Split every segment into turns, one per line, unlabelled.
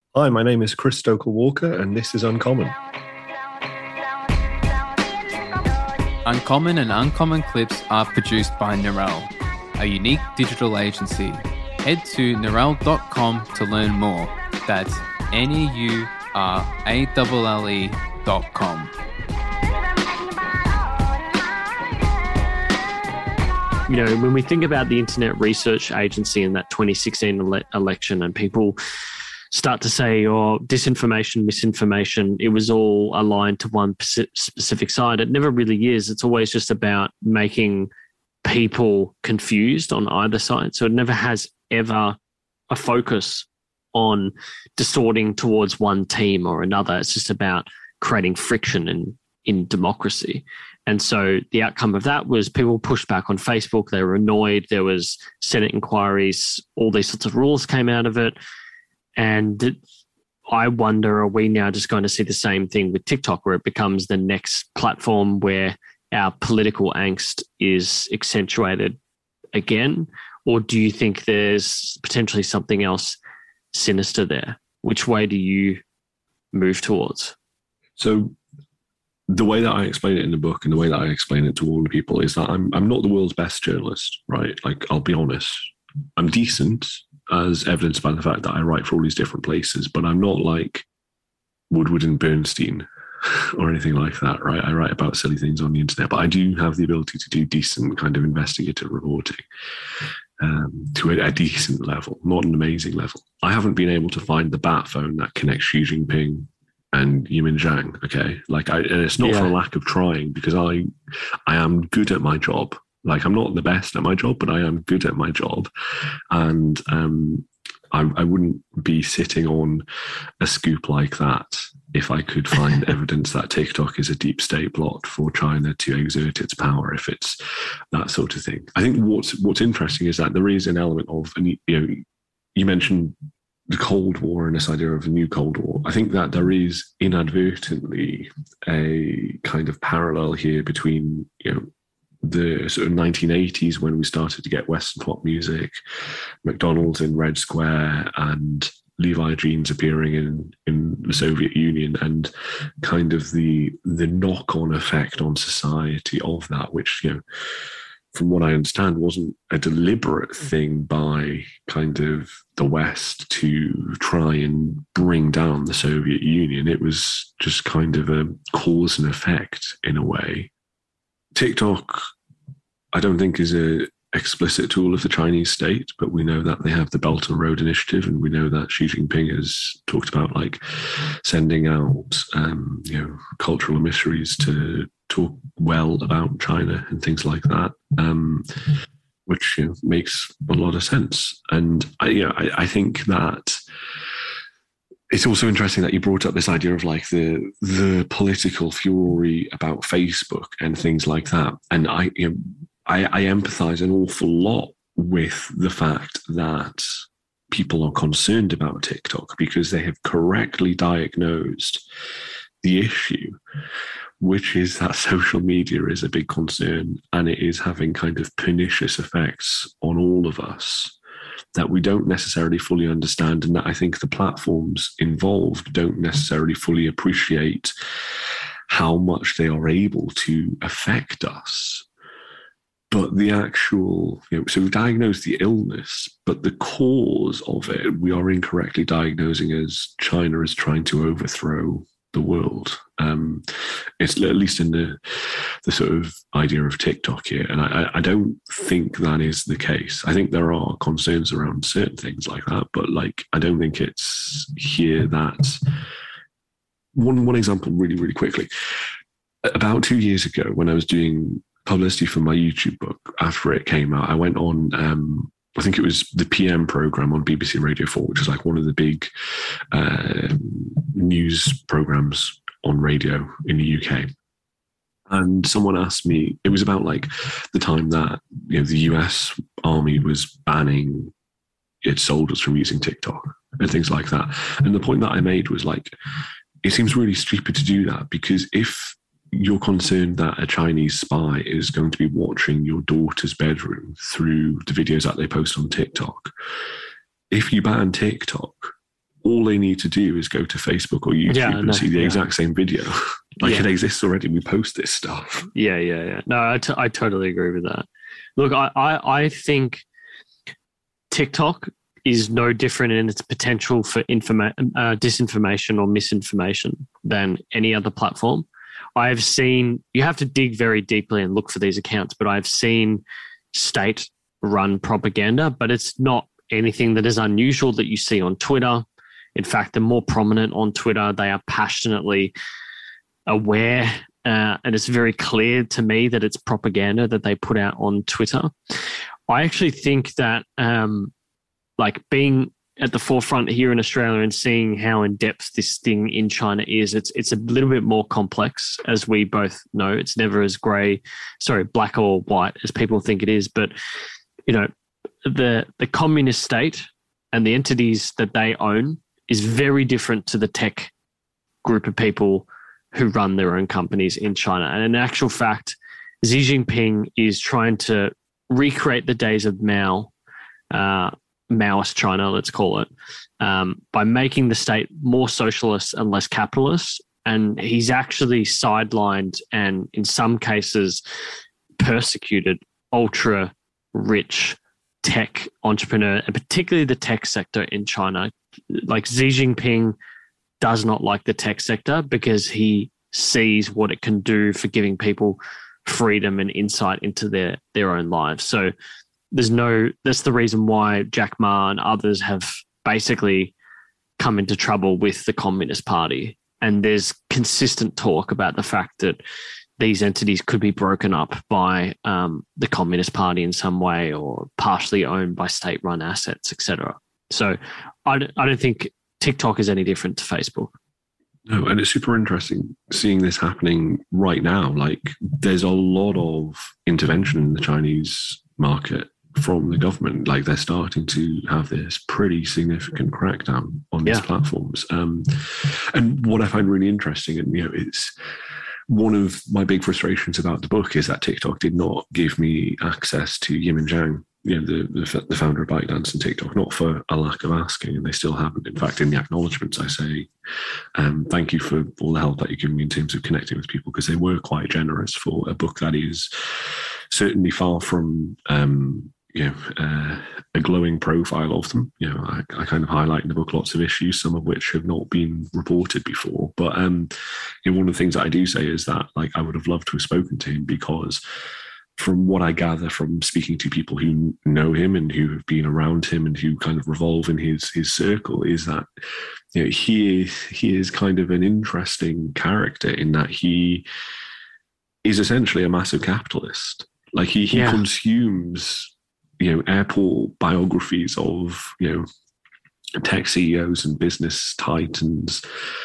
Hi, my name is Chris Stokel Walker, and this is Uncommon.
Uncommon and Uncommon Clips are produced by Narelle, a unique digital agency. Head to narelle.com to learn more. That's NEURALLE.com.
You know, when we think about the Internet Research Agency in that 2016 election, and people start to say, oh, disinformation, misinformation, it was all aligned to one specific side. It never really is. It's always just about making people confused on either side. So it never has ever a focus on distorting towards one team or another. It's just about creating friction in democracy. And so the outcome of that was people pushed back on Facebook. They were annoyed. There was Senate inquiries. All these sorts of rules came out of it. And I wonder, are we now just going to see the same thing with TikTok, where it becomes the next platform where our political angst is accentuated again? Or do you think there's potentially something else sinister there? Which way do you move towards?
So the way that I explain it in the book and the way that I explain it to all the people is that I'm not the world's best journalist, right? Like, I'll be honest. I'm decent, as evidenced by the fact that I write for all these different places, but I'm not like Woodward and Bernstein or anything like that, right? I write about silly things on the internet, but I do have the ability to do decent kind of investigative reporting to a decent level, not an amazing level. I haven't been able to find the bat phone that connects Xi Jinping and Yimin Zhang, okay? And it's not for a lack of trying, because I am good at my job. Like, I'm not the best at my job, but I am good at my job. And I wouldn't be sitting on a scoop like that if I could find evidence that TikTok is a deep state plot for China to exert its power, if it's that sort of thing. I think what's interesting is that there is an element of, you mentioned the Cold War and this idea of a new Cold War. I think that there is inadvertently a kind of parallel here between, the sort of 1980s, when we started to get Western pop music, McDonald's in Red Square and Levi jeans appearing in the Soviet Union, and kind of the knock-on effect on society of that, which, from what I understand, wasn't a deliberate thing by kind of the West to try and bring down the Soviet Union. It was just kind of a cause and effect in a way. TikTok, I don't think, is a explicit tool of the Chinese state, but we know that they have the Belt and Road Initiative, and we know that Xi Jinping has talked about like sending out, cultural emissaries to talk well about China and things like that, which makes a lot of sense. And I think that it's also interesting that you brought up this idea of like the political fury about Facebook and things like that. And I empathize an awful lot with the fact that people are concerned about TikTok because they have correctly diagnosed the issue, which is that social media is a big concern, and it is having kind of pernicious effects on all of us that we don't necessarily fully understand, and that I think the platforms involved don't necessarily fully appreciate how much they are able to affect us. But the actual, so we diagnose the illness, but the cause of it, we are incorrectly diagnosing as China is trying to overthrow the world. It's at least in the sort of idea of TikTok here. And I don't think that is the case. I think there are concerns around certain things like that, but I don't think it's here that one example really, really quickly. About 2 years ago, when I was doing publicity for my YouTube book, after it came out, I went on, I think it was the PM program on BBC Radio 4, which is like one of the big news programs on radio in the UK. And someone asked me, it was about like the time that the US Army was banning its soldiers from using TikTok and things like that. And the point that I made was like, it seems really stupid to do that, because if you're concerned that a Chinese spy is going to be watching your daughter's bedroom through the videos that they post on TikTok, if you ban TikTok, all they need to do is go to Facebook or YouTube and see the exact same video. It exists already. We post this stuff.
Yeah. No, I totally agree with that. Look, I think TikTok is no different in its potential for disinformation or misinformation than any other platform. I've seen, you have to dig very deeply and look for these accounts, but I've seen state-run propaganda, but it's not anything that is unusual that you see on Twitter. In fact, they're more prominent on Twitter. They are passionately aware, and it's very clear to me that it's propaganda that they put out on Twitter. I actually think that being at the forefront here in Australia and seeing how in depth this thing in China is, it's a little bit more complex, as we both know. It's never as black or white as people think it is. But, the communist state and the entities that they own is very different to the tech group of people who run their own companies in China. And in actual fact, Xi Jinping is trying to recreate the days of Maoist China, let's call it, by making the state more socialist and less capitalist. And he's actually sidelined and in some cases persecuted ultra-rich tech entrepreneur, and particularly the tech sector in China. Like Xi Jinping does not like the tech sector because he sees what it can do for giving people freedom and insight into their own lives. So that's the reason why Jack Ma and others have basically come into trouble with the Communist Party. And there's consistent talk about the fact that these entities could be broken up by the Communist Party in some way, or partially owned by state-run assets, etc. So I don't think TikTok is any different to Facebook.
No, and it's super interesting seeing this happening right now. Like, there's a lot of intervention in the Chinese market from the government. Like, they're starting to have this pretty significant crackdown on these platforms. And what I find really interesting, and it's one of my big frustrations about the book, is that TikTok did not give me access to Yimin Zhang, the founder of ByteDance and TikTok, not for a lack of asking, and they still haven't. In fact, in the acknowledgements, I say, thank you for all the help that you've given me in terms of connecting with people, because they were quite generous for a book that is certainly far from a glowing profile of them. I kind of highlight in the book lots of issues, some of which have not been reported before. But one of the things that I do say is that, like, I would have loved to have spoken to him, because from what I gather from speaking to people who know him and who have been around him and who kind of revolve in his circle, is that he is kind of an interesting character in that he is essentially a massive capitalist. Like, he consumes airport biographies of tech CEOs and business titans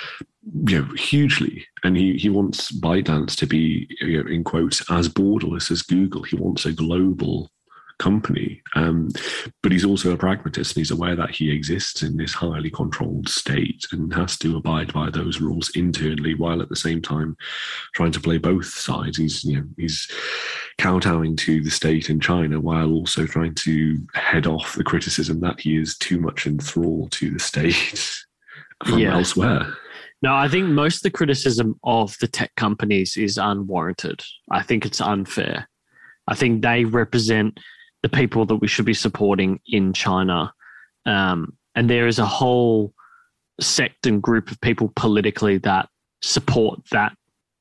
hugely, and he wants ByteDance to be in quotes as borderless as Google. He wants a global company, but he's also a pragmatist, and he's aware that he exists in this highly controlled state and has to abide by those rules internally, while at the same time trying to play both sides. He's kowtowing to the state in China while also trying to head off the criticism that he is too much in thrall to the state from elsewhere.
No, I think most of the criticism of the tech companies is unwarranted. I think it's unfair. I think they represent the people that we should be supporting in China. And there is a whole sect and group of people politically that support that,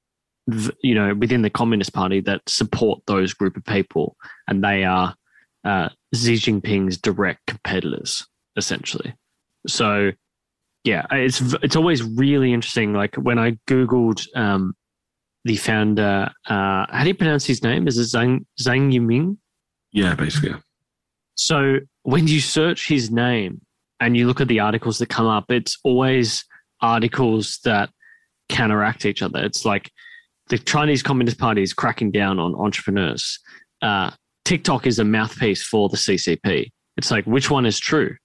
within the Communist Party, that support those group of people. And they are Xi Jinping's direct competitors, essentially. So, yeah, it's always really interesting. Like, when I Googled the founder, how do you pronounce his name? Is it Zhang Yiming?
Yeah, basically. Yeah.
So when you search his name and you look at the articles that come up, it's always articles that counteract each other. It's like the Chinese Communist Party is cracking down on entrepreneurs. TikTok is a mouthpiece for the CCP. It's like, which one is true?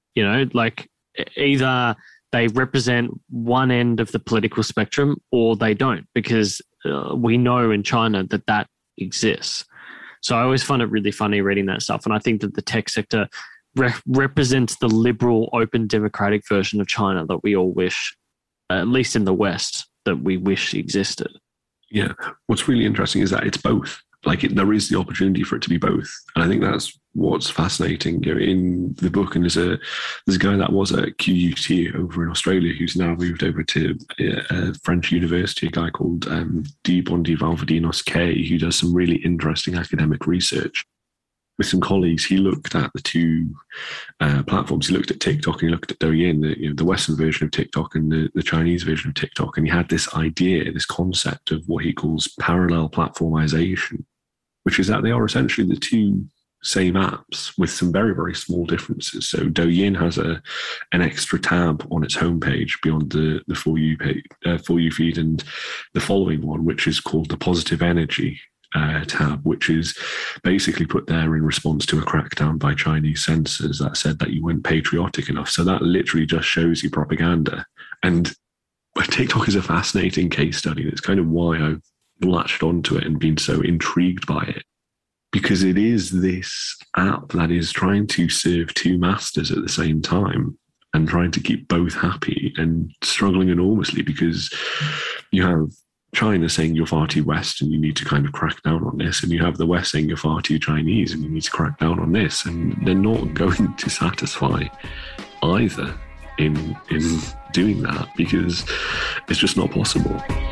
Either they represent one end of the political spectrum or they don't, because we know in China that exists. So I always find it really funny reading that stuff. And I think that the tech sector represents the liberal, open, democratic version of China that we all wish, at least in the West, that we wish existed.
Yeah. What's really interesting is that it's both. Like there is the opportunity for it to be both, and I think that's what's fascinating. You know, in the book, and there's a guy that was at QUT over in Australia who's now moved over to a French university, a guy called Dibondi Valvadinos K, who does some really interesting academic research. With some colleagues, he looked at the two platforms. He looked at TikTok and he looked at Douyin, the Western version of TikTok and the Chinese version of TikTok, and he had this idea, this concept of what he calls parallel platformization, which is that they are essentially the two same apps with some very, very small differences. So Douyin has an extra tab on its homepage beyond the For You page, For You feed, and the following one, which is called the Positive Energy tab, which is basically put there in response to a crackdown by Chinese censors that said that you weren't patriotic enough. So that literally just shows you propaganda. And TikTok is a fascinating case study. That's kind of why I've latched onto it and been so intrigued by it, because it is this app that is trying to serve two masters at the same time and trying to keep both happy and struggling enormously, because you have China saying you're far too West and you need to kind of crack down on this, and you have the West saying you're far too Chinese and you need to crack down on this, and they're not going to satisfy either in doing that, because it's just not possible.